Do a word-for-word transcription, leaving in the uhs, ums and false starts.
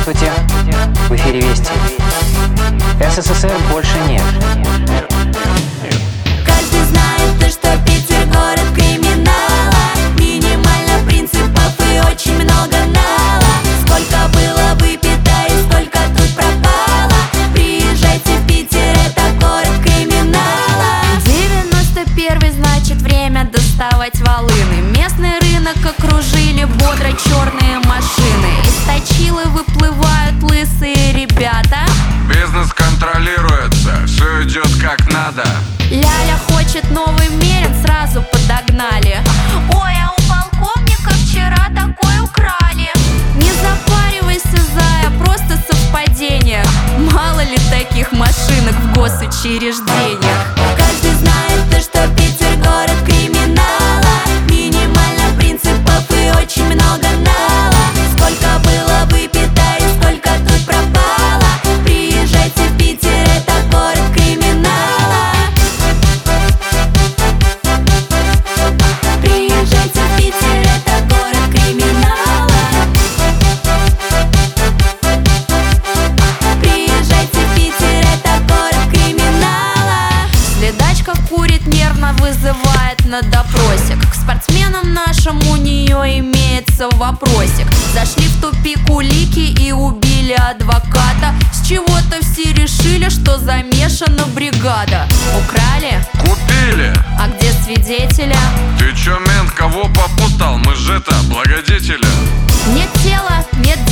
Здравствуйте, в эфире Вести. СССР больше нет. Каждый знает, что Питер город криминала. Минимально принципов и очень много нала. Сколько было выпито и сколько тут пропало. Приезжайте в Питер, это город криминала. девяносто первый, значит время доставать волыны. Местный рынок окружили бодро черные машины. Из точилы выплывают лысые ребята. Бизнес контролируется, все идет как надо. Ляля хочет новый мерин, сразу подогнали. Ой, а у полковника вчера такой украли. Не запаривайся, зая, просто совпадение. Мало ли таких машинок в госучреждениях. Каждый знает, что Питер город криминала. Минимально принципов и очень много нала. Сколько было выпито и сколько тут пропало. Приезжайте в Питер, это город криминала. Приезжайте в Питер, это город криминала. Приезжайте в Питер, это город криминала. Следачка курит нервно, вызывает на допросик. К спортсменам нашим у нее имеется вопросик. Зашли в тупик улики и убили адвоката. С чего-то все решили, что замешана бригада. Украли? Купили. А где свидетеля? Ты чё, мент, кого попутал? Мы же это, благодетели. Нет тела, нет